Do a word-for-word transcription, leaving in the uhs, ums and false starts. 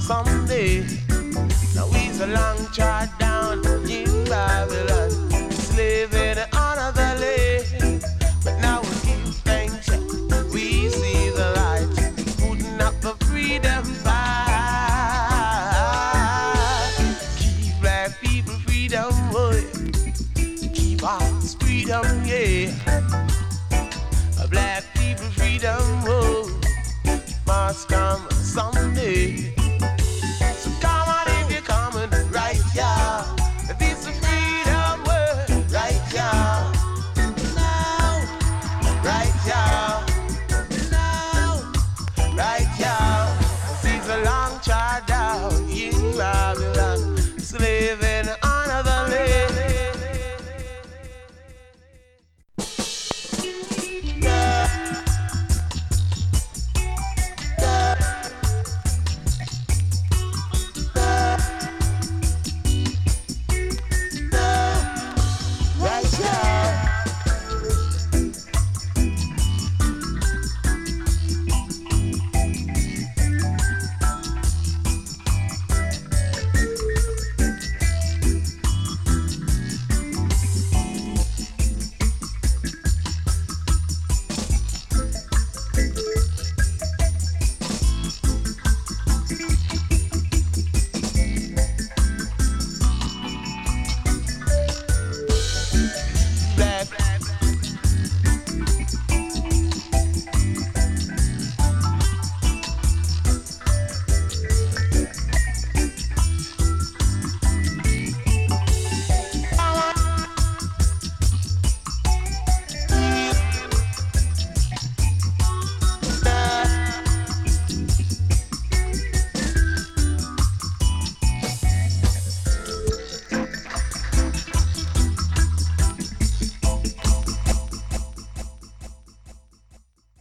someday. Now he's a long trot down in Babylon, slaving another land. But now we give thanks, we see the light, putting up the freedom fight. Keep black people freedom, boy. Keep us freedom, yeah. Black people freedom, oh, must come someday. So come on if you're coming right, yeah. This is freedom word, right, yeah. Now, right, yeah. Now, right, yeah. This is a long trot down in Babylon, slave.